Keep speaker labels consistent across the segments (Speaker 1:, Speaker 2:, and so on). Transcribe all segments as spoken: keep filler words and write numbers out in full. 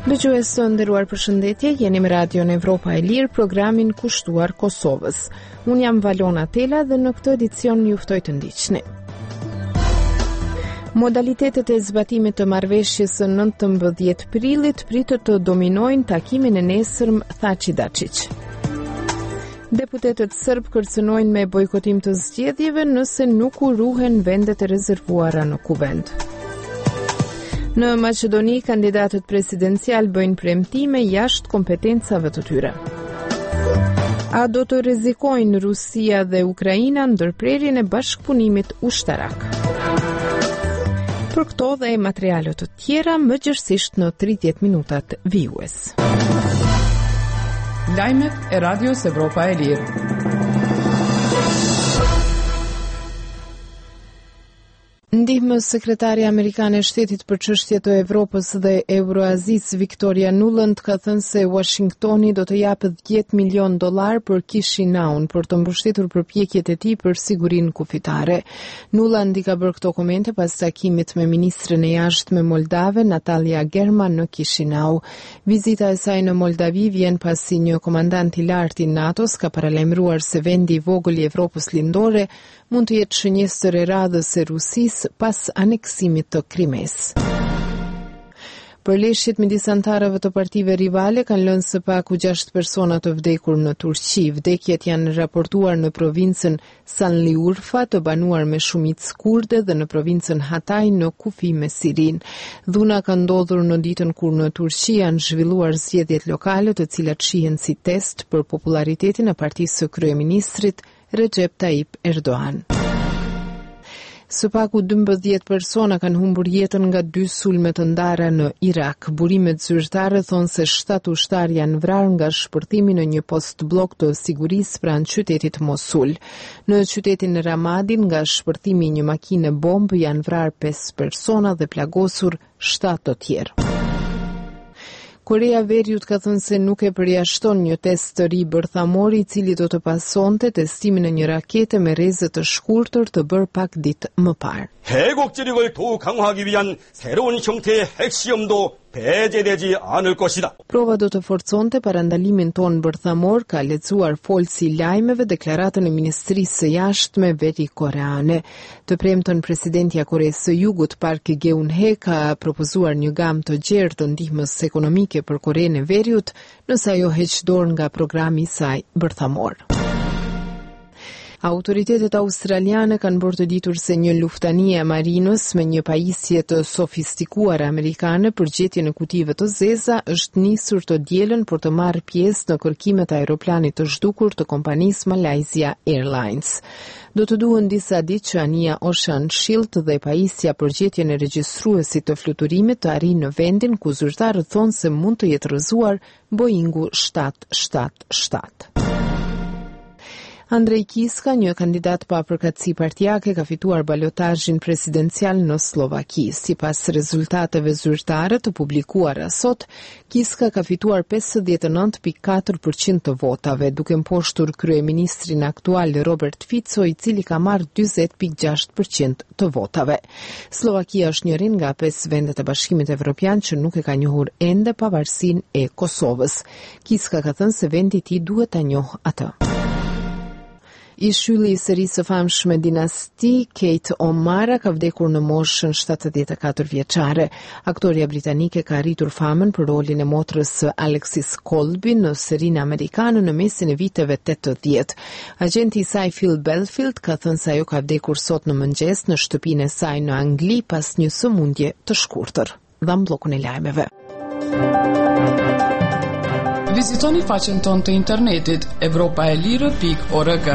Speaker 1: Dëgjues të nderuar, përshëndetje, jeni me Radion Evropa e Lirë, programin kushtuar Kosovës. Unë jam Valona Tela dhe në këtë edicion ju ftoj të ndiqni. Modalitetet e zbatimit të marrëveshjes së nëntëmbëdhjetë prillit pritet të dominojnë takimin e nesërm, tha Dačić. Deputetët serb kërcënojnë me bojkotim të zgjedhjeve nëse nuk u ruhen vendet e rezervuara në kuvend. Në Maqedoni, kandidatët presidencial bëjnë premtime jashtë kompetencave të tyre. A do të rrezikojnë Rusia dhe Ukraina ndërprerjen e bashkëpunimit ushtarak? Për këto dhe materiale të tjera, më gjërësisht në tridhjetë minutat vijues.
Speaker 2: Lajmet e Radios Evropa e Lirë.
Speaker 1: Ndihmës sekretare amerikane e shtetit për çështje të Evropës dhe Euroazisë Victoria Nuland ka thënë se Washingtoni do të japë dhjetë milion dollar për Kishinaun për të mbështetur përpjekjet e tij për sigurinë kufitare. Nuland i ka bërë këto komente pas takimit me ministren e jashtme moldave Natalia German në Kishinau. Vizita e saj në Moldavi vjen pasi një komandant i lartë i NATO-s ka paralajmëruar se vendi i vogël i Evropës lindore mund të jetë shënjestër e radhës së Rusisë pas aneksimit të Krimes. Përleshjet midis antarëve të partive rivale kanë lënë së paku gjashtë persona të vdekur në Turqi. Vdekjet janë raportuar në provincën Sanliurfa, të banuar me shumicë kurde, dhe në provincën Hatay në kufi me Sirin. Dhuna ka ndodhur në ditën kur në Turqi janë zhvilluar zgjedhjet lokale, të cilat shihen si test për popularitetin e partisë së kryeministrit Recep Tayyip Erdogan. Së paku dymbëdhjetë persona kanë humbur jetën nga dy sulme të ndara në Irak. Burimet zyrtare thonë se shtatë ushtarë janë vrarë nga shpërthimi në një post blok të sigurisë pranë qytetit Mosul. Në qytetin Ramadi, nga shpërthimi i një makine bombë janë vrarë pesë persona dhe plagosur shtatë të tjerë. Korea Veriut ka thënë se nuk e përjashton një test të ri bërthamori i cili do të pasonte testimin e një rakete me rrezë të shkurtër të bërë pak ditë më parë.
Speaker 3: 대국지력을 더욱 강화하기 위한 새로운 형태의 핵시험도 배제되지 않을 것이다.
Speaker 1: Prova do të forconte parandalimin ton bërthamor, ka lexuar folsi i lajmeve deklaratën e Ministrisë së Jashtme Veri-Koreane. Të premtën presidentja e Koreas së Jugut Park Geun-hye ka propozuar një gamë të gjerë të ndihmës ekonomike për Korenë e Veriut, nëse ajo heq dorë nga programi i saj bërthamor. Autoritetet australiane kanë bërë të ditur se një luftanie e marinës me një pajisje të sofistikuar amerikane për gjetjen e kutive të zeza është nisur të dielën për të marrë pjesë në kërkimet e aeroplanit të zhdukur të kompanisë Malaysia Airlines. Do të duhen disa ditë që anija Ocean Shield dhe pajisja për gjetjen e regjistruesit të fluturimit të arrijë në vendin ku zyrtarët thonë se mund të jetë rrëzuar Boeingu shtatë shtatë shtatë. Andrej Kiska, një kandidat pa përkatësi partijake, ka fituar balotazhin presidencial në Slovaki. Sipas rezultateve zyrtare të publikuara sot, Kiska ka fituar pesëdhjetë e nëntë pikë katër përqind të votave, duke mposhtur kryeministrin aktual Robert Fico, i cili ka marrë dyzet pikë gjashtë përqind të votave. Slovakia është njëri nga pesë vendet e Bashkimit Evropian që nuk e ka njohur ende pavarësinë e Kosovës. Kiska ka thënë se vendi i tij duhet ta njohë atë. I shylli i serisë së famshme Dinasti, Kate O'Mara, ka vdekur në moshën shtatëdhjetë e katër vjeçare. Aktoria britanike ka arritur famën për rolin e motrës së Alexis Colby në serinë amerikane në mesin e viteve tetëdhjetë. Agenti i saj Phil Belfield ka thënë se ajo ka vdekur sot në mëngjes në shtëpinë e saj në Angli pas një sëmundje të shkurtër. Dham bllokun e lajmeve.
Speaker 2: Vizitoni faqen tonë të internetit evropaelire pikë org.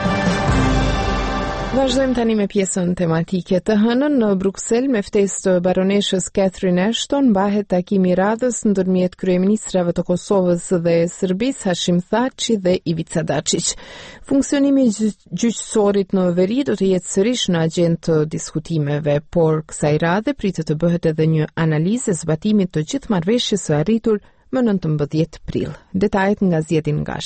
Speaker 1: Vazhdojmë tani me pjesën tematike. Të hënën në Bruksel, me ftesë të baroneshës Catherine Ashton, mbahet takimi i radhës ndërmjet kryeministrave të Kosovës dhe Serbisë Hashim Thaçi dhe Ivica Dačić. Funksionimi i gjyqësorit në veri do të jetë sërish në agjendë të diskutimeve, por kësaj radhe pritet të bëhet edhe një analizë e zbatimit të gjithë marrëveshjes së arritur më nëntëmbëdhjetë prill. Detajet nga Zjedin Gashi.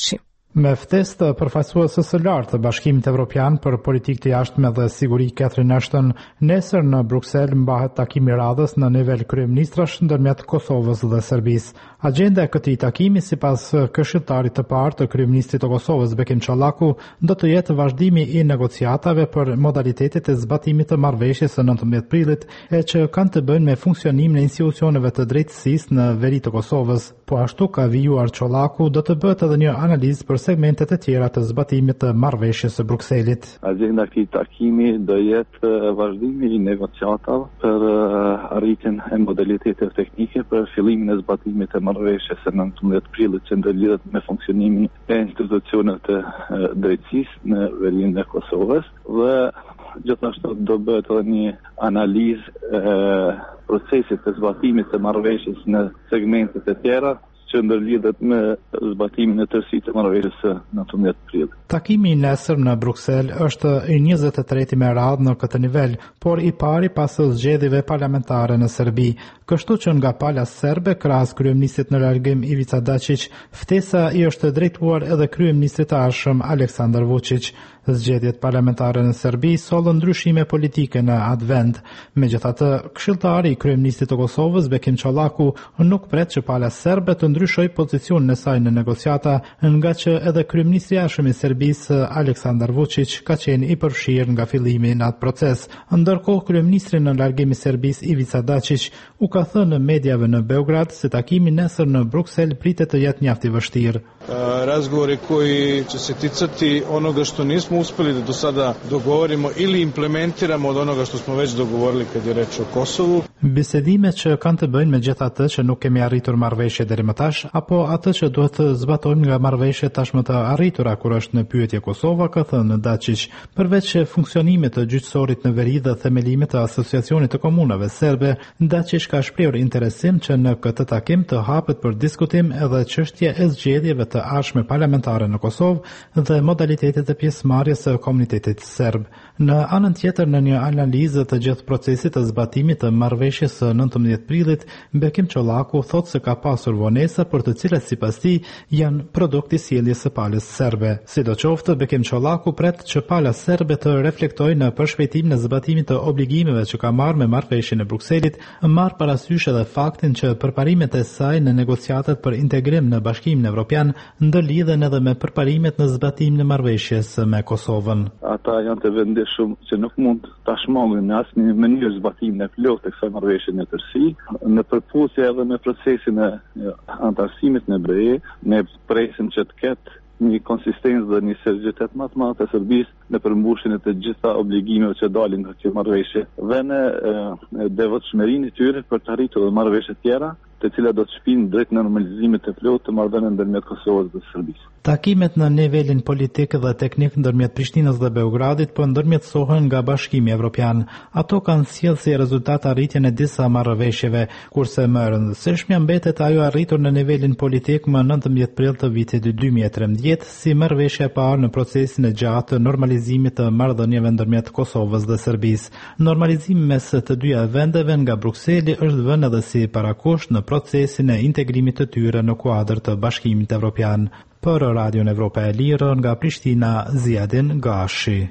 Speaker 4: Me ftesë të përfaqësuesës së lartë të Bashkimit Evropian për politikë të jashtme dhe siguri Catherine Ashton, nesër në Bruksel mbahet takimi radhës në nivel kryeministrash ndërmjet Kosovës dhe Serbisë. Agenda e këtij takimi, sipas këshilltarit të parë të kryeministrit të Kosovës Bekim Çollaku, do të jetë vazhdimi i negociatave për modalitetet e zbatimit të marrëveshjes së nëntëmbëdhjetë prillit, e që kanë të bëjnë me funksionimin e institucioneve të drejtësisë në veri të Kosovës. Po ashtu ka vijuar Çollaku, do të bëhet edhe një analizë për segmentet e tjera të zbatimit të marrëveshjes së Brukselit.
Speaker 5: Agenda e këtij takimi do jetë vazhdimi i negociatave për arritjen e modaliteteve teknike për fillimin e zbatimit të marrëveshjes së nëntëmbëdhjetë prillit që ndërlidhet me funksionimin e institucioneve të drejtësisë në verinë e Kosovës dhe gjithashtu do bëhet edhe një analizë e procesit të zbatimit të marrëveshjes në segmentet e tjera që ndërlidhet me zbatimin e tërësisë të marrëveshjes së nëntëmbëdhjetë prillit.
Speaker 4: Takimi i nesër në Bruksel është i njëzet e treti me radhë në këtë nivel, por i pari pas zgjedhjeve parlamentare në Serbi. Kështu që nga pala serbe, krahas kryeministrit në largim Ivica Dačić, ftesa i është drejtuar edhe kryeministrit të arshëm Aleksandar Vučić. Zgjedhjet parlamentare në Serbi sollën ndryshime politike në atë vend. Megjithatë, këshilltari i kryeministrit të Kosovës Bekim Çollaku nuk pret që pala serbe të ndryshojë pozicionin e saj në negociata, nga që edhe kryeministri i arshëm i Serbisë Aleksandar Vučić ka qenë i përfshirë nga fillimi në atë proces. Ndërkohë, kryeministri në largim i Serbisë Ivica Dačić u ka thënë në medjave në Beograd se takimi nesër në Bruksel pritet të jetë mjaft i vështirë.
Speaker 6: Razgovori koji će se ticati onoga što nismo uspeli da do sada dogovorimo ili implementiramo od onoga što smo već dogovorili kad je reč o Kosovu.
Speaker 4: Bisedime që kanë të bëjnë me gjithë atë që nuk kemi arritur marrëveshje deri më tash, apo atë që duhet të zbatojmë nga marrëveshjet tashmë të arritura kur është në pyetje Kosova, ka thënë Dačić. Përveç funksionimit të gjyqësorit në veri dhe themelimit të asociacionit të komunave serbe, Dačić ka shprehur interesim që në këtë takim të hapet për diskutim edhe çështja e zgjedhjeve të ardhshme parlamentare në Kosovë dhe modalitetet e pjesëmarrjes së komunitetit serb. Në anën tjetër, në një analizë të gjithë procesit të zbatimit të marrëveshjes së nëntëmbëdhjetë prillit, Bekim Çollaku thotë se ka pasur vonesa për të cilat sipas tij janë produkti i sjelljes së palës serbe. Sidoqoftë, Bekim Çollaku pret që pala serbe të reflektojë në përshpejtimin e zbatimit të obligimeve që ka marrë me marrëveshjen e Brukselit, marr parasysh edhe faktin që përparimet e saj në negociatat për integrim në Bashkimin Evropian ndërlidhen edhe me përparimet në zbatimin e marrëveshjes me Kosovën.
Speaker 5: Ata janë të vendishëm që nuk mund ta shmangin në asnjë mënyrë zbatimin e plotë të kësaj marrëveshje në tërësi, në përputhje edhe me procesin e antarësimit në B E, ne presim që të ketë një konsistencë dhe një seriozitet më të madh të Serbisë në përmbushjen e të gjitha obligimeve që dalin nga kjo marrëveshje dhe në devotshmërinë e tyre për të arritur marrëveshje të tjera, të cilat do të shpinë drejt normalizimit të plotë të marrëdhënieve ndërmjet Kosovës dhe Serbisë.
Speaker 4: Takimet në nivelin politik dhe teknik ndërmjet Prishtinës dhe Beogradit po ndërmjetësohen nga Bashkimi Evropian. Ato kanë sjellë si rezultat arritjen e disa marrëveshjeve, kurse më e rëndësishmja mbetet ajo arritur në nivelin politik më nëntëmbëdhjetë prill të vitit dy mijë e trembëdhjetë si marrëveshja e parë në procesin e gjatë të normalizimit të marrëdhënieve ndërmjet Kosovës dhe Serbisë. Normalizimi mes të dyja vendeve nga Brukseli është vënë edhe si parakusht në procesin e integrimit të tyre në kuadër të Bashkimit Evropian. Për Radion Evropa e Lirë nga Prishtina, Ziadin Gashi.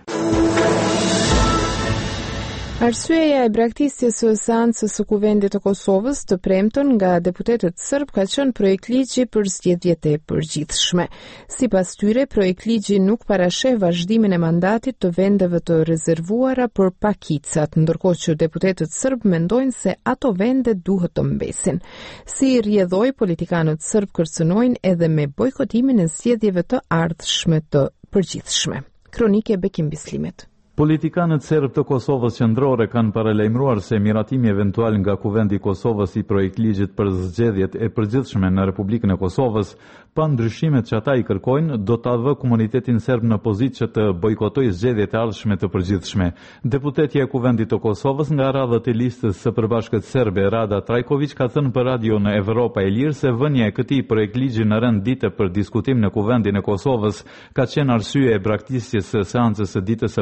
Speaker 1: Arsyeja e braktisjes së seancës së Kuvendit të Kosovës të premton nga deputetët serb ka qenë projekt ligji për zgjedhjet e përgjithshme. Sipas tyre, projekt ligji nuk parasheh vazhdimin e mandatit të vendeve të rezervuara për pakicat, ndërkohë që deputetët serb mendojnë se ato vende duhet të mbesin. Si rrjedhoi, politikanët serb kërcënojnë edhe me bojkotimin e zgjedhjeve të ardhshme të përgjithshme. Kronike Bekim Bislimet.
Speaker 7: Politikanët serb të Kosovës qendrore kanë paralajmëruar se miratimi eventual nga Kuvendi i Kosovës i projektligjit për zgjedhjet e përgjithshme në Republikën e Kosovës, pa ndryshimet që ata i kërkojnë, do ta vë komunitetin serb në pozitë që të bojkotojë zgjedhjet e ardhshme të përgjithshme. Deputetja e Kuvendit të Kosovës nga radhët e listës së përbashkët serbe, Rada Trajković, ka thënë për Radio në Evropa e Lirë se vënia e këtij projektligji në rend dite për diskutim në Kuvendin e Kosovës ka qenë arsye e braktisjes së seancës së ditës së premte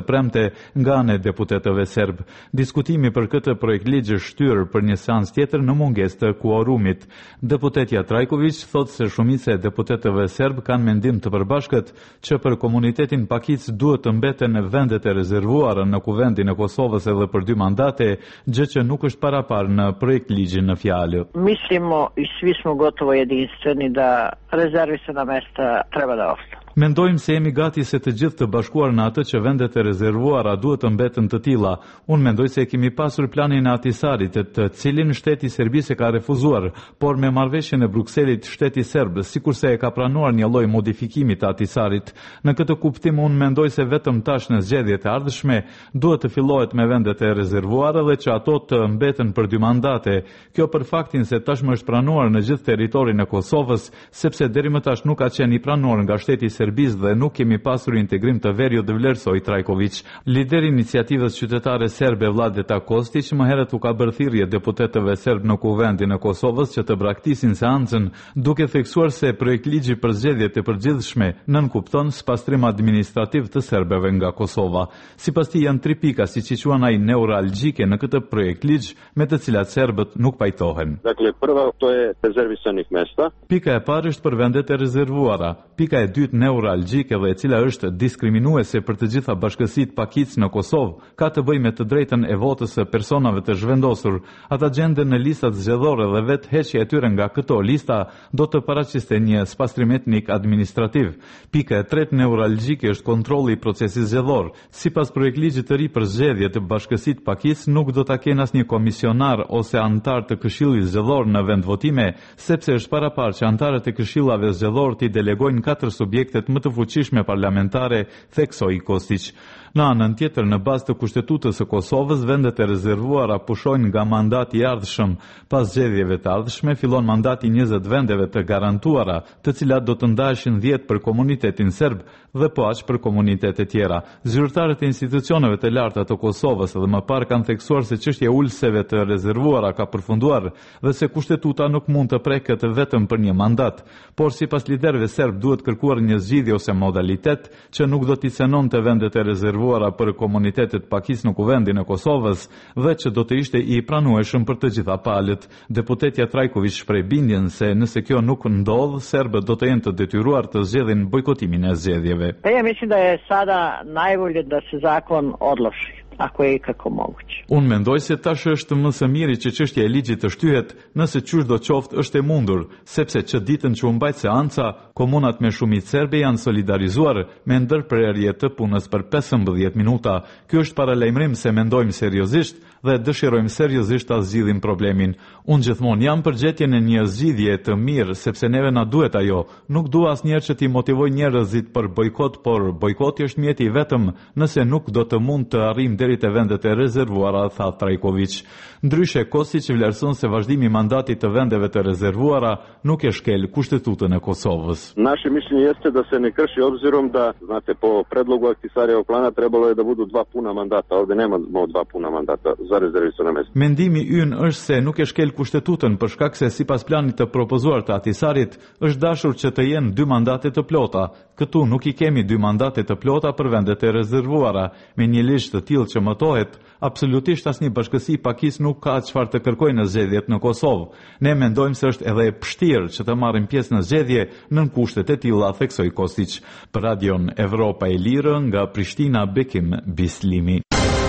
Speaker 7: vete nga ana e deputetëve serb. Diskutimi për këtë projekt ligj është shtyrë për një seancë tjetër në mungesë të kuorumit. Deputetja Trajković thotë se shumica e deputetëve serb kanë mendim të përbashkët që për komunitetin Pakic duhet të mbeten vendet e rezervuara në kuvendin e Kosovës edhe për dy mandate, gjë që nuk është parapar në projekt ligjin në fjalë.
Speaker 8: Mislimo i svi smo gotovo jedinstveni da rezervisana mesta treba da ostanu.
Speaker 7: Mendojmë se jemi gati se të gjithë të bashkuar në atë që vendet e rezervuara duhet të mbeten të tilla. Unë mendoj se kemi pasur planin e Atisarit, të cilin shteti serbisë e ka refuzuar, por me marrëveshjen e Brukselit shteti serb, sikurse e ka pranuar një lloj modifikimi të Atisarit. Në këtë kuptim unë mendoj se vetëm tash në zgjedhjet e ardhshme duhet të fillohet me vendet e rezervuara dhe që ato të mbeten për dy mandate. Kjo për faktin se tashmë është pranuar në gjithë territorin e Kosovës, sepse deri më tash nuk ka qenë i pranuar nga shteti Serbisë dhe nuk kemi pasur integrim të verjo dhe vlerësoj Trajković. Lideri i iniciativës qytetare serbe Vladeta Kostić më herët u ka bërë thirrje deputetëve serb në kuvendin e Kosovës që të braktisin seancën, duke theksuar se projekt ligji për zgjedhjet e përgjithshme nënkupton spastrim administrativ të serbeve nga Kosova. Sipas tij janë tri pika, siç i quajnë ai neuralgjike në këtë projekt ligj, me të cilat serbët nuk pajtohen.
Speaker 9: Dakle, prva to je rezervisanih mesta.
Speaker 7: Pika e parë është për vendet e rezervuara. Pika e dytë neuralgjike dhe e cila është diskriminuese për të gjitha bashkësitë Pakic në Kosovë, ka të bëjë me të drejtën e votës së personave të zhvendosur. Ata gjenden në listat zgjedhore dhe vetë heqja e tyre nga këto lista do të paraqiste një spastrim etnik administrativ. Pika e tretë neuralgjike është kontrolli i procesit zgjedhor. Sipas projektligjit të ri për zgjedhjet e bashkësitë Pakic nuk do ta kenë asnjë komisionar ose antar të këshillit zgjedhor në vendvotime, sepse është paraparë që antarët e këshillave zgjedhor t'i delegojnë katër subjektet më të fuqishme parlamentare, theksoi Kostić. Në anën tjetër, në bazë të kushtetutës së Kosovës, vendet e rezervuara pushojnë nga mandati i ardhshëm. Pas zgjedhjeve të ardhshme, fillon mandati njëzet vendeve të garantuara, të cilat do të ndaheshin dhjetë për komunitetin serb dhe po aq për komunitete tjera. Zyrtarët e institucioneve të larta të Kosovës dhe më parë kanë theksuar se çështja e ulëseve të rezervuara ka përfunduar dhe se kushtetuta nuk mund të preket vetëm për një mandat, por sipas liderëve serb duhet kërkuar një zgjidhje ose modalitet që nuk do t'i cenonte vendet e rezervuara për komunitetet Pakic në kuvendin e Kosovës dhe që do të ishte i pranueshëm për të gjitha palët. Deputetja Trajković shpreh bindjen se nëse kjo nuk ndodh, serbët do të jenë të detyruar të zgjedhin bojkotimin e zgjedhjeve.
Speaker 8: Pa ja mislim da je sada najbolje da se zakon odloži, ako je ikako moguće.
Speaker 7: Unë mendoj se tash është më së miri që çështja e ligjit të shtyhet, nëse qysh do qoftë është e mundur, sepse që ditën që u mbajt seanca, komunat me shumicë serbe janë solidarizuar me ndërprerje të punës për pesëmbëdhjetë minuta. Ky është paralajmërim se mendojmë seriozisht dhe dëshirojmë seriozisht ta zgjidhim problemin. Unë gjithmonë jam për gjetjen e një zgjidhje të mirë, sepse neve na duhet ajo. Nuk dua asnjëherë që t'i motivoj njerëzit për bojkot, por bojkoti është mjeti vetëm nëse nuk do të mund të arrijmë deri te vendet e rezervuara, tha Trajković. Ndryshe, Kostić vlerëson se vazhdimi i mandatit të vendeve të rezervuara nuk e shkel kushtetutën e Kosovës.
Speaker 9: Naše mišljenje jeste da se ne krši obzirom da, znate, po predlogu Ahtisarijevog plana trebalo je da budu dva puna mandata. Ovde nema dva puna mandata za rezervisana mesta.
Speaker 7: Mendimi ynë është se nuk e shkel kushtetutën për shkak se sipas planit të propozuar të Ahtisarit është dashur që të jenë dy mandate të plota. Këtu nuk i kemi dy mandate të plota për vendet e rezervuara. Me një ligj të tillë që mëtohet, absolutisht asnjë bashkësi Pakic nuk ka çfarë të kërkojë në zgjedhjet në Kosovë. Ne mendojmë se është edhe e vështirë që të marrim pjesë në zgjedhje nën kushtet e tilla, theksoi Kostić. Për Radion Evropa e Lirë nga Prishtina, Bekim Bislimi.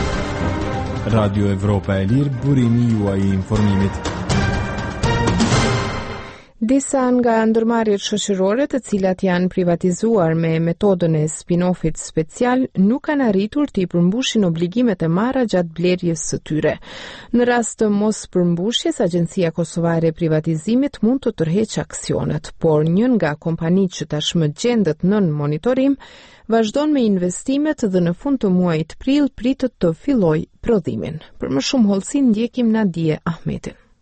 Speaker 10: Radio Evropa e Lirë, burimi juaj i informimit.
Speaker 1: Disa nga ndërmarrjet shoqërore të cilat janë privatizuar me metodën e spin-offit special nuk kanë arritur të i përmbushin obligimet e marra gjatë blerjes së tyre. Në rast të mos përmbushjes, Agjencia Kosovare e Privatizimit mund të tërheqë aksionet, por një nga kompanitë që tashmë gjendet nën monitorim vazhdon me investimet dhe në fund të muajit prill pritet të fillojë prodhimin. Për më shumë hollësi ndjekim Nadije Ahmetin.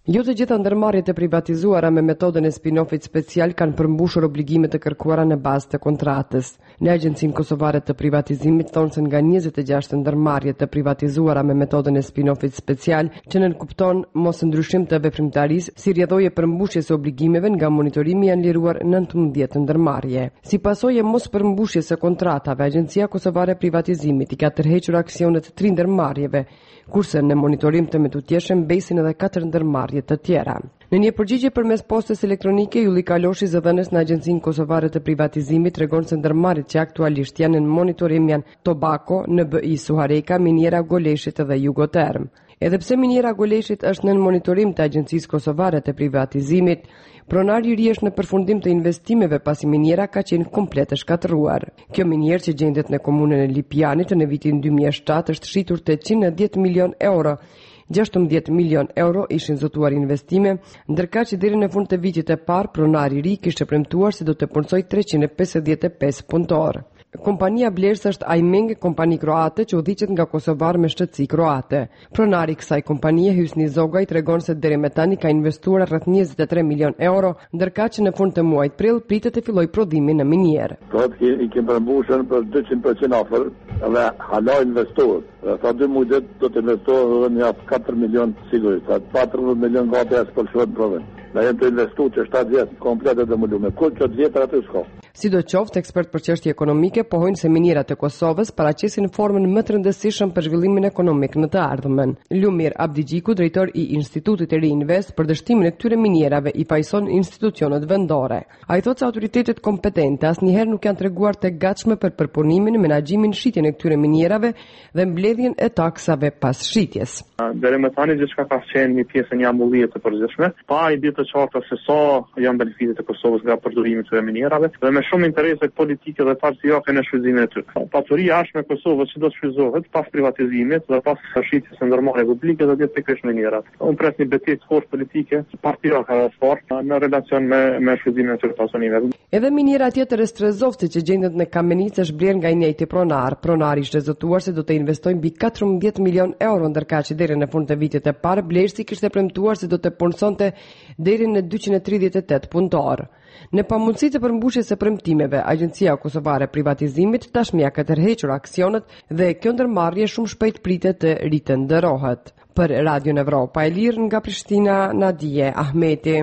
Speaker 11: Jo të gjitha ndërmarrjet e privatizuara me metodën e spin-offit special kanë përmbushur obligimet e kërkuara në bazë të kontratës. Në Agjencinë Kosovare të Privatizimit thonë se nga njëzet e gjashtë ndërmarrje të privatizuara me metodën e spin-offit special, që nënkupton mos ndryshim të veprimtarisë si rrjedhojë përmbushjes së obligimeve, nga monitorimi janë liruar nëntëmbëdhjetë ndërmarrje. Si pasojë e mos përmbushjes së kontratave, Agjencia Kosovare e Privatizimit i ka tërhequr aksionet të tri ndërmarrjeve, kurse në monitorim të metutjeshëm mbesin edhe katër ndërmarrje të tjera. Në një përgjigje përmes postës elektronike, Julli Kaloshi, zëdhënës në Agjencinë Kosovare të Privatizimit, tregon se ndërmarrjet që aktualisht janë në monitorim janë Tobacco, N B I Suhareka, Miniera Goleshit dhe Jugoterm. Edhe pse Miniera Goleshit është në monitorim të Agjencisë Kosovare të Privatizimit, pronari i ri është në përfundim të investimeve pasi miniera ka qenë komplet e shkatëruar. Kjo minierë që gjendet në komunën e Lipianit në vitin dy mijë e shtatë është shitur tetëqind e dhjetë milion euro. gjashtëmbëdhjetë milion euro ishin zotuar investime, ndërka që deri në fund të vitit të parë pronari i ri kishte premtuar se do të punësojë treqind e pesëdhjetë e pesë punëtor. Kompania blerës është Aimeng, kompani kroate që udhëhiqet nga Kosovar me shtetësi kroate. Pronari i kësaj kompanie, Hysni Zogaj, tregon se deri më tani ka investuar rreth njëzet e tre milion euro, ndërka që në fund të muajit prill pritet të fillojë prodhimin në minierë.
Speaker 12: Sot i kemi përmbushur për dyqind përqind ofër dhe hala investohet. Sa dy muaj do të investohet edhe një katër milion sigurisht, katërmbëdhjetë milion gati as për shkruan provën. Ne jemi të investuar që shtatëdhjetë komplete dhe mulume. Kur që të vjetër aty shko.
Speaker 11: Sidoqoftë, ekspert për çështje ekonomike pohojnë se minierat e Kosovës paraqesin formën më të rëndësishme për zhvillimin ekonomik në të ardhmen. Lumir Abdigjiku, drejtor i Institutit të Ri Invest për dështimin e këtyre minierave, i pajson institucionet vendore. Ai thotë se autoritetet kompetente asnjëherë nuk janë treguar të gatshme për përpunimin, menaxhimin, shitjen e këtyre minierave dhe mbledhjen e taksave pas shitjes.
Speaker 13: Deri më tani gjithçka ka qenë një pjesë e një ambullie të përgjithshme, pa ide të qarta se sa janë benefitet e Kosovës nga përdorimi i këtyre minierave dhe me shumë interese politike dhe partijake në shfrytëzimin e tyre. Pasuria jashme e Kosovës që do të shfrytëzohet pas privatizimit dhe pas shitjes së ndërmarrjeve publike dhe të pikërisht minierat. Unë pres një betejë të fortë politike, partijake dhe fortë në relacion me me shfrytëzimin e këtyre pasunive.
Speaker 11: Edhe miniera tjetër e Strezovci që gjendet në Kamenicë është bler nga i njëjti pronar. Pronari ishte zotuar se do të investojë mbi katërmbëdhjetë milion euro, ndërka që deri në fund të vitit të parë blerësi kishte premtuar se do të punësonte deri në dyqind e tridhjetë e tetë punëtor. Në pamundësi të përmbushjes së premtimeve, Agjencia Kosovare e Privatizimit tashmë ka tërhequr aksionet dhe kjo ndërmarrje shumë shpejt pritet të ritëndërohet. Për Radio Evropa e Lirë nga Prishtina, Nadije Ahmeti.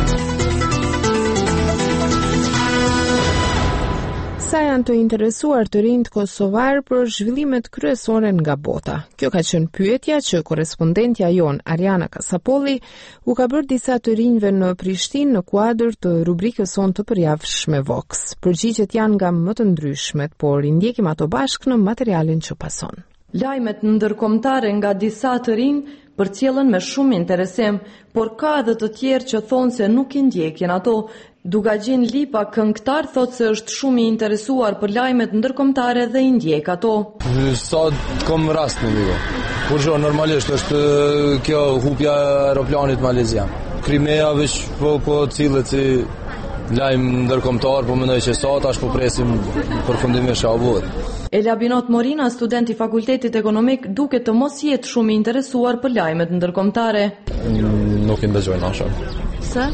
Speaker 1: Sa janë të interesuar të rinjt kosovar për zhvillimet kryesore nga bota? Kjo ka qenë pyetja që korespondentja jon Ariana Kasapolli u ka bërë disa të rinjve në Prishtinë në kuadër të rubrikës sonë të përjavshme Vox. Përgjigjet janë nga më të ndryshmet, por i ndjekim ato bashkë në materialin që pason.
Speaker 14: Lajmet ndërkombëtare nga disa të rinj përcjellën me shumë interesim, por ka edhe të tjerë që thonë se nuk i ndjekin ato. Dugagjin Lipa, këngëtar, thotë se është shumë i interesuar për lajmet ndërkombëtare dhe i ndjek ato.
Speaker 15: Sa kom rast në video. Por jo, normalisht është kjo hupja e aeroplanit malezian. Krimea veç po po cilët si lajm ndërkombëtar, po mendoj që sa tash po presim përfundimisht a bëhet.
Speaker 14: Elabinot Morina, student i Fakultetit Ekonomik, duket të mos jetë shumë i interesuar për lajmet ndërkombëtare.
Speaker 15: Nuk i ndëgjojnë asha.
Speaker 14: Se?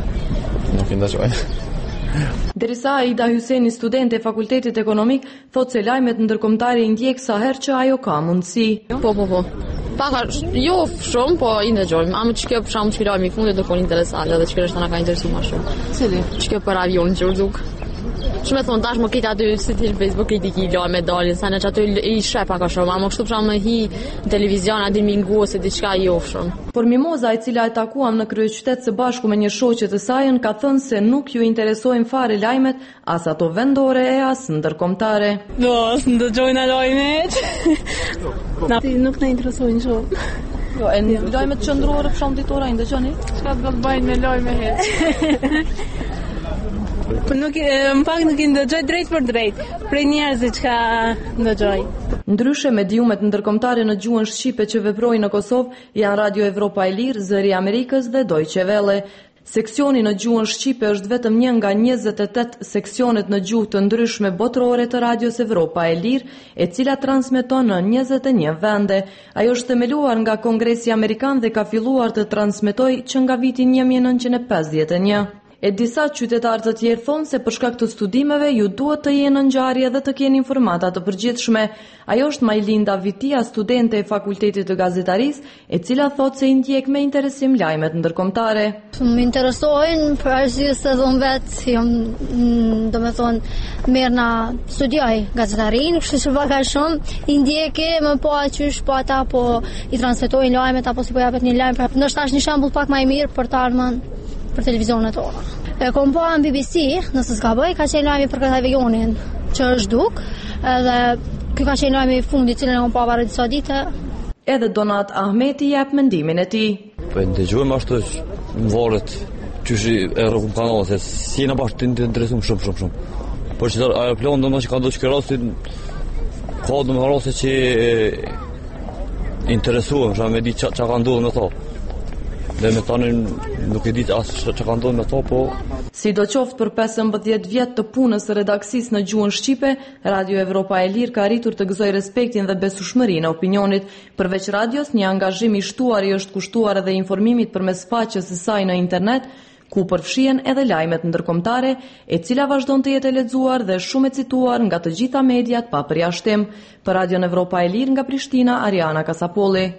Speaker 15: Nuk i ndëgjoj.
Speaker 14: Derisa Aida Hyseni, student e Fakultetit Ekonomik, thotë se lajmet ndërkombëtare i ndjek sa herë që ajo ka mundësi.
Speaker 16: Po, po, po. Paka, jo shumë, po i ndëgjojmë. Amë që kjo për shumë që filojmë i fundit do konë interesante dhe që kjo është të nga ka interesu ma shumë.
Speaker 14: Cili?
Speaker 16: Që kjo për avion që urduk. Që me thonë, tash më këtë aty si t'il Facebook kritiki i loj me dalin, sa në që aty i shre paka shumë, a më kështu për më hi në televizion, aty mingu ose diçka i ofshëm.
Speaker 14: Por Mimoza, e cila e takuam në kryeqytet së bashku me një shoqe të sajën, ka thënë se nuk ju interesojnë fare lajmet, as ato vendore e as ndërkombëtare.
Speaker 17: Do, së ndëgjojnë lajmet. Na, nuk në interesojnë shumë.
Speaker 14: Jo, e në lajmet qëndrore për shumë ditora, i ndëgjoni?
Speaker 17: Çka do të bëjnë me lajme hetë? Për nuk, më pak nuk i ndëgjoj drejt për drejt, prej njerëzit që ka ndëgjoj.
Speaker 14: Ndryshe, mediumet ndërkombëtare në gjuhën shqipe që veprojnë në Kosovë janë Radio Evropa e Lirë, Zëri i Amerikës dhe Deutsche Welle. Seksioni në gjuhën shqipe është vetëm një nga njëzet e tetë seksionet në gjuhë të ndryshme botërore të Radios Evropa e Lirë, e cila transmeton në njëzet e një vende. Ajo është themeluar nga Kongresi Amerikan dhe ka filluar të transmetojë që nga viti një mijë e nëntëqind e pesëdhjetë e një. E disa qytetarë të tjerë thonë se për shkak të studimeve ju duhet të jeni në ngjarje dhe të keni informata të përgjithshme. Ajo është Majlinda Vitia, studente e Fakultetit të Gazetarisë, e cila thotë se i ndjek me interesim lajmet ndërkombëtare.
Speaker 18: Më interesojnë për arsye se dhon vetë, jam domethënë merr na studioj gazetarinë, kështu që pak a shumë i ndjekë më po qysh po ata po i transmetojnë lajmet apo si po japet një lajm, pra ndoshta është një shembull pak më i mirë për të ardhmen për televizionet tona. E kom pa në B B C, nëse s'ka bëj, ka qenë lajmi për këtë avionin që është duk, edhe ky ka qenë lajmi i fundit, cilën e kom pa para disa dite.
Speaker 14: Edhe Donat Ahmeti jep mendimin e tij.
Speaker 15: Po ndëgjojmë ashtu në varet çyshi e rrugën kanale, se si na bash të interesum shumë shumë shumë. Por që aeroplan domosht ka do të shkoj rastin ka do më rasti që interesuam, jam me di çka ka ndodhur me to. Dhe me tanin nuk e ditë asë që ka ndonë me to, po...
Speaker 14: Si do qoftë për pesëmbëdhjetë vjetë të punës së redaksis në gjuhën Shqipe, Radio Evropa e Lirë ka arritur të gëzoj respektin dhe besueshmërinë e opinionit. Përveç radios, një angazhim i shtuar i është kushtuar edhe informimit përmes faqes së saj në internet, ku përfshihen edhe lajmet ndërkombëtare, e cila vazhdon të jetë e lexuar dhe shumë e cituar nga të gjitha mediat pa përjashtim. Për Radio Evropa e Lirë nga Prishtina, Ariana Kasapolli.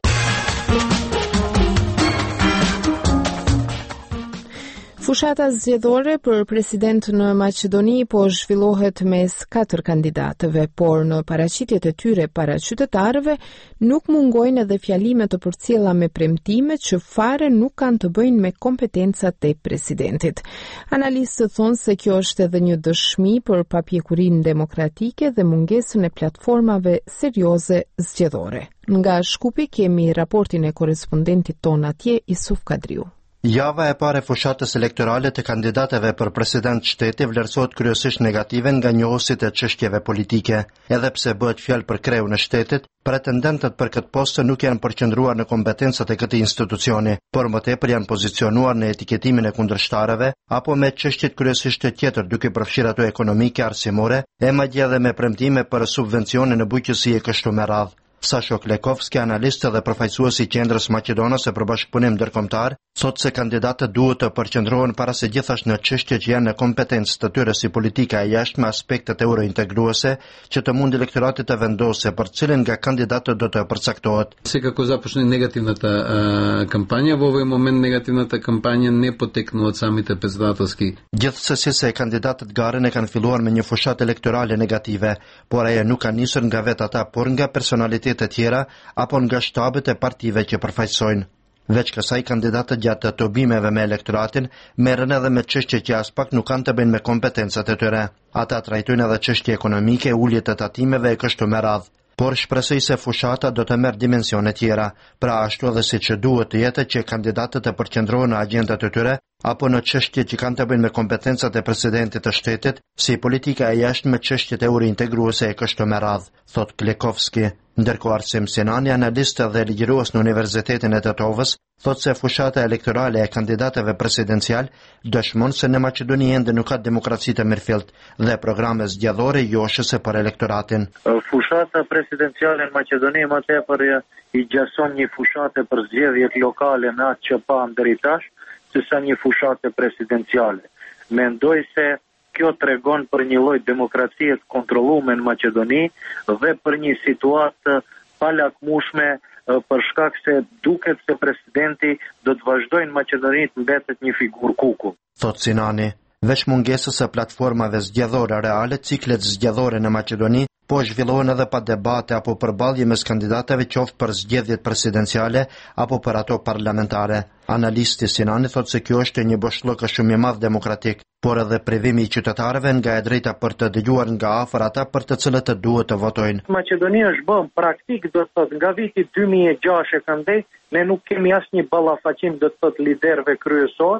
Speaker 1: Fushata zgjedhore për president në Maqedoni po zhvillohet mes katër kandidatëve, por në paraqitjet e tyre para qytetarëve nuk mungojnë edhe fjalime të përcjella me premtime që fare nuk kanë të bëjnë me kompetencat e presidentit. Analistët thonë se kjo është edhe një dëshmi për papjekurinë demokratike dhe mungesën e platformave serioze zgjedhore. Nga Shkupi kemi raportin e korrespondentit ton atje, Isuf Kadriu.
Speaker 19: Java e parë e fushatës elektorale të kandidatëve për president shteti vlerësohet kryesisht negative nga njohësit e çështjeve politike. Edhe pse bëhet fjalë për kreun e shtetit, pretendentët për këtë postë nuk janë përqendruar në kompetencat e këtij institucioni, por më tepër janë pozicionuar në etiketimin e kundërshtarëve apo me çështjet kryesisht të tjetër, duke përfshirë ato ekonomike, arsimore, e madje edhe me premtime për subvencione në bujqësi e kështu me radhë. Sasho Klekovski, analist dhe përfaqësues i Qendrës Maqedonase për Bashkëpunim Ndërkombëtar, thotë se kandidatët duhet të përqendrohen para se gjithashtu në çështje që janë në kompetencë të tyre si politika e jashtme, aspektet eurointegruese, që të mund elektorati të vendosë për cilën nga kandidatët do të përcaktohet.
Speaker 20: Секако започне негативната а, кампања, во овој момент негативната кампања не потекна од самите председателски.
Speaker 19: Gjithsesi se kandidatët garën e kanë filluar me një fushat elektorale negative, por ajo nuk ka nisur nga vetë ata, por nga personalitetet të tjera apo nga shtabet e partive që përfaqësojnë. Veç kësaj, kandidatët gjatë të obimeve me elektoratin merren edhe me çështje që as pak nuk kanë të bëjnë me kompetencat e tyre. Ata trajtojnë edhe çështje ekonomike, ulje të tatimeve e kështu me radhë. Por shpresoj se fushata do të merr dimensione tjera, pra ashtu edhe siç duhet të jetë që kandidatët të përqendrohen në agjendat e tyre apo në çështje që kanë të bëjnë me kompetencat e presidentit të shtetit, si politika e jashtme, çështjet eurointegruese e kështu me radhë, thot Klekovski. Ndërkohë Arsim Sinani, analist dhe ligjërues në Universitetin e Tetovës, thotë se fushata elektorale e kandidatëve presidencial dëshmon se në Maqedoni ende nuk ka demokraci të mirëfillt dhe programe zgjedhore joshëse për elektoratin.
Speaker 21: Fushata presidenciale në Maqedoni më tepër i gjason një fushate për zgjedhjet lokale në atë që pa deri tash, sesa një fushate presidenciale. Mendoj se kjo tregon për një lloj demokracie të kontrolluar në Maqedoni dhe për një situatë pa lakmueshme, për shkak se duket se presidenti do të vazhdojë në Maqedoni të mbetet një figurë kuku.
Speaker 19: Thot Sinani, veç mungesës së platformave zgjedhore reale, ciklet zgjedhore në Maqedoni po zhvillohen edhe pa debate apo përballje mes kandidatëve, qoftë për zgjedhjet presidenciale apo për ato parlamentare. Analisti Sinani thotë se kjo është një boshllok shumë i madh demokratik, por edhe privimi i qytetarëve nga e drejta për të dëgjuar nga afër ata për të cilët të duhet të votojnë.
Speaker 21: Maqedonia është bën praktik, do të thotë nga viti dy mijë e gjashtë e këndej, ne nuk kemi asnjë ballafaqim, do të thotë liderëve kryesor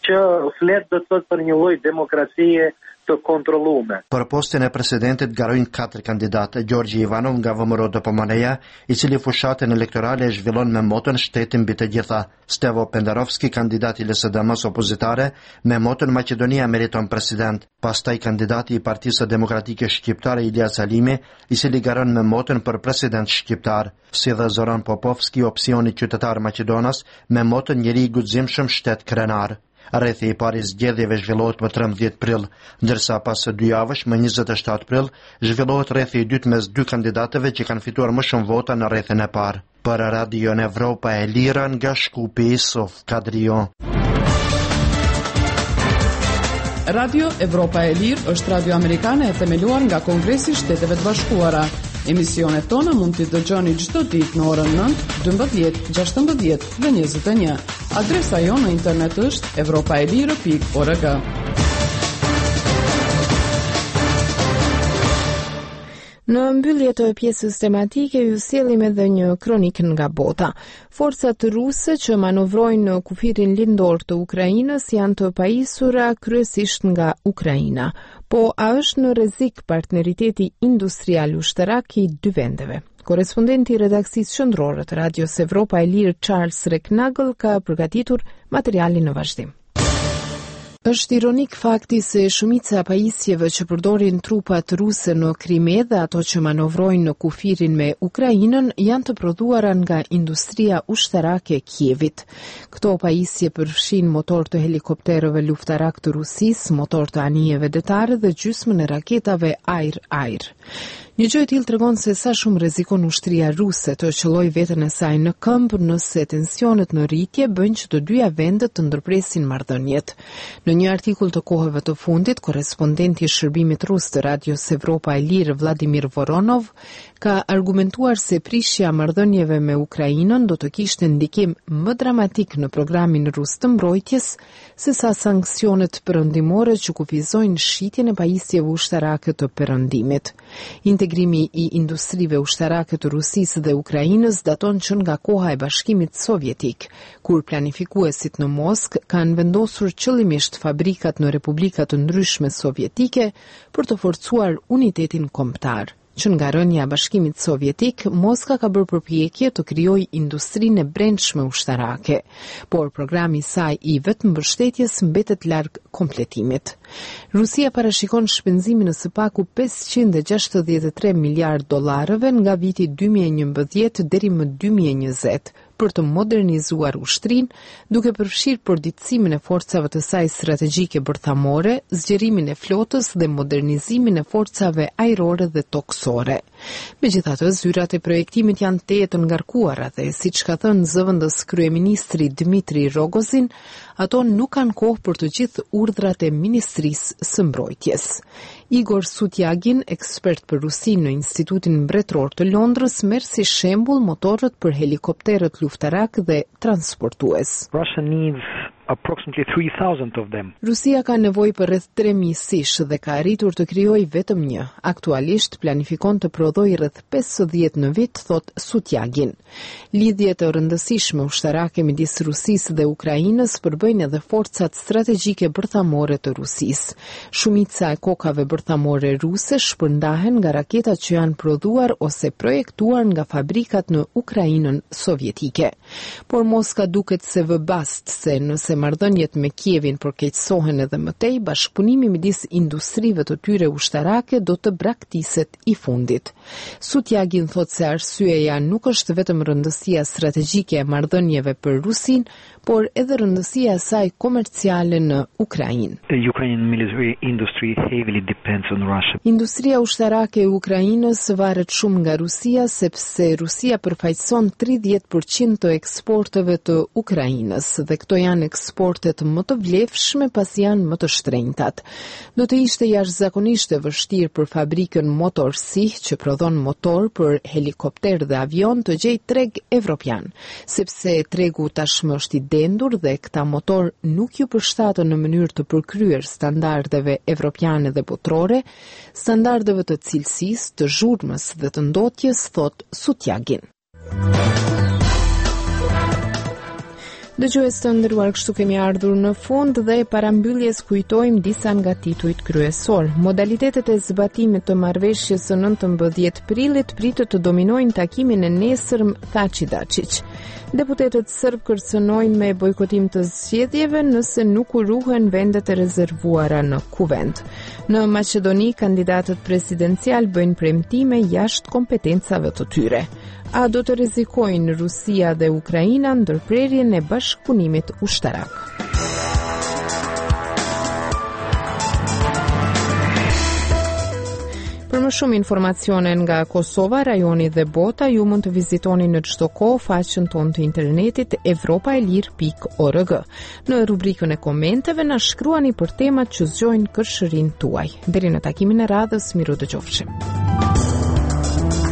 Speaker 21: që flet do të thotë për një lloj demokracie të kontrolluar.
Speaker 19: Për postin e presidentit garojnë katër kandidatë: Gjorgji Ivanov nga V M R O D P M N-ja, i cili fushatën elektorale e zhvillon me motën shtetin mbi të gjitha; Stevo Pendarovski, kandidati i L S D M-s opozitare, me motën Maqedonia meriton president; pastaj kandidati i Partisë Demokratike Shqiptare Ilia Salimi, i cili garon me motën për president shqiptar, si dhe Zoran Popovski, opsioni qytetar Maqedonas, me motën njeri i guximshëm shtet krenar. Rrethi i parë i zgjedhjeve zhvillohet më trembëdhjetë prill, ndërsa pas së dy javësh, më njëzet e shtatë prill, zhvillohet rrethi i dytë mes dy kandidatëve që kanë fituar më shumë vota në rrethin e parë. Për Radion Evropa e Lira, nga Shkupi, Sof Kadrio.
Speaker 2: Radio Evropa e Lirë është radio amerikane e themeluar nga Kongresi i Shteteve të Bashkuara. Emisionet tona mund t'i dëgjoni çdo ditë në orën nëntë, dymbëdhjetë, gjashtëmbëdhjetë dhe njëzet e një. Adresa jonë në internet është evropaelire pikë org.
Speaker 1: Në mbyllje të pjesës tematike ju sjellim edhe një kronik nga bota. Forcat ruse që manovrojnë në kufirin lindor të Ukrainës janë të pajisura kryesisht nga Ukraina, po a është në rrezik partneriteti industrial ushtarak i dy vendeve? Korespondenti i redaksisë qendrore të Radios Evropa e Lirë Charles Reknagel ka përgatitur materialin në vazhdim. Është ironik fakti se shumica pajisjeve që përdorin trupat ruse në Krime dhe ato që manovrojnë në kufirin me Ukrainën janë të prodhuara nga industria ushtarake e Kievit. Këto pajisje përfshin motor të helikopterëve luftarak të Rusisë, motor të anijeve detare dhe gjysmën e raketave Air-Air. Një gjë e tillë tregon se sa shumë rrezikon ushtria ruse të qellojë veten e saj në këmbë nëse tensionet në rritje bëjnë që të dyja vendet të ndërpresin marrëdhëniet. Në një artikull të kohëve të fundit, korespondenti i shërbimit rus të Radios Evropa e Lirë Vladimir Voronov ka argumentuar se prishja marrëdhënieve me Ukrainën do të kishte ndikim më dramatik në programin rus të mbrojtjes se sa sanksionet perëndimore që kufizojnë shitjen e pajisjeve ushtarake të perëndimit. Integrimi i industrive ushtarake të Rusisë dhe Ukrainës daton që nga koha e Bashkimit Sovjetik, kur planifikuesit në Moskë kanë vendosur qëllimisht fabrikat në republikat të ndryshme sovjetike për të forcuar unitetin kombëtar. Që nga rënja e Bashkimit Sovjetik, Moska ka bërë përpjekje të krijojë industrinë e brendshme ushtarake, por programi i saj i vetëmbështetjes mbetet larg kompletimit. Rusia parashikon shpenzimin në së paku pesëqind e gjashtëdhjetë e tre miliardë dollarëve nga viti dy mijë e njëmbëdhjetë deri më dy mijë e njëzet për të modernizuar ushtrinë, duke përfshirë përditësimin e forcave të saj strategjike bërthamore, zgjerimin e flotës dhe modernizimin e forcave ajrore dhe toksore. Megjithatë, zyrat e projektimit janë teje të ngarkuara dhe, siç ka thënë zëvendës kryeministri Dmitri Rogozin, ato nuk kanë kohë për të gjithë urdhrat e Ministrisë së Mbrojtjes. Igor Sutjagin, ekspert për Rusi në Institutin Mbretëror të Londrës, merr si shembull motorët për helikopterët luftarak dhe transportues.
Speaker 3: Russia needs approximately three thousand of them.
Speaker 1: Rusia ka nevojë për rreth tre mijë sish dhe ka arritur të krijojë vetëm një. Aktualisht planifikon të prodhojë rreth pesëdhjetë në vit, thot Sutjagin. Lidhjet e rëndësishme ushtarake midis Rusisë dhe Ukrainës përbëjnë edhe forcat strategjike bërthamore të Rusisë. Shumica e kokave bërthamore ruse shpërndahen nga raketat që janë prodhuar ose projektuar nga fabrikat në Ukrainën sovjetike. Por Moska duket se vë bast se nëse marrëdhëniet me Kievin përkeqësohen edhe më tej, bashkëpunimi midis industrive të tyre ushtarake do të braktiset i fundit. Sutjagin thot se arsyeja nuk është vetëm rëndësia strategjike e marrëdhënieve për Rusin, por edhe rëndësia e saj komerciale në Ukrainë.
Speaker 3: The Ukrainian military industry heavily depends on Russia.
Speaker 1: Industria ushtarake e Ukrainës varet shumë nga Rusia, sepse Rusia përfaqëson tridhjetë përqind të eksporteve të Ukrainës dhe këto janë eksportet më të vlefshme pasi janë më të shtrenjtat. Do të ishte jashtëzakonisht e vështirë për fabrikën Motorsi, që prodhon motor për helikopter dhe avion, të gjejë treg evropian, sepse tregu tashmë është i dendur dhe këta motor nuk ju përshtaten në mënyrë të përkryer standardeve evropiane dhe botërore, standardeve të cilësisë, të zhurmës dhe të ndotjes, thot Sutjagin. Dëgjues të nderuar, kështu kemi ardhur në fund dhe para mbylljes kujtojmë disa nga titujt kryesor. Modalitetet e zbatimit të marrëveshjes së nëntëmbëdhjetë prillit pritet të dominojnë takimin e nesërm, tha Dačić. Deputetët serb kërcënojnë me bojkotim të zgjedhjeve nëse nuk uruhen vendet e rezervuara në kuvend. Në Maqedoni, kandidatët presidencial bëjnë premtime jashtë kompetencave të tyre. A do të rrezikojnë Rusia dhe Ukraina ndërprerjen e bashkëpunimit ushtarak? Për më shumë informacione nga Kosova, rajoni dhe bota, ju mund të vizitoni në çdo kohë faqen tonë të internetit evropaelir pikë org. Në rubrikën e komenteve na shkruani për temat që zgjojnë kërshërinë tuaj. Deri në takimin e radhës, miru dëgjofshim.